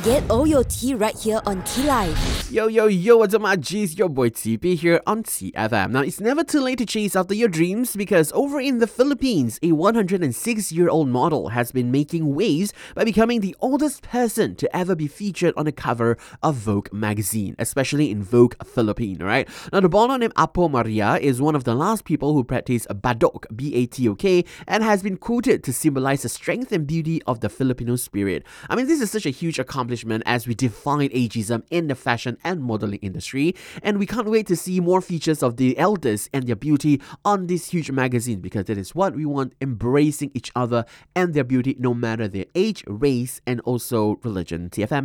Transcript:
Get all your tea right here on Tea Life. Yo, what's up, my G's? Your boy TP here on TFM. Now, it's never too late to chase after your dreams because over in the Philippines, a 106-year-old model has been making waves by becoming the oldest person to ever be featured on the cover of Vogue magazine, especially in Vogue Philippine, alright? Now, the bolo named Apo Maria is one of the last people who practiced Badok, B-A-T-O-K, and has been quoted to symbolize the strength and beauty of the Filipino spirit. I mean, this is such a huge accomplishment as we define ageism in the fashion and modeling industry, and we can't wait to see more features of the elders and their beauty on this huge magazine because that is what we want, embracing each other and their beauty no matter their age, race, and also religion. TFM.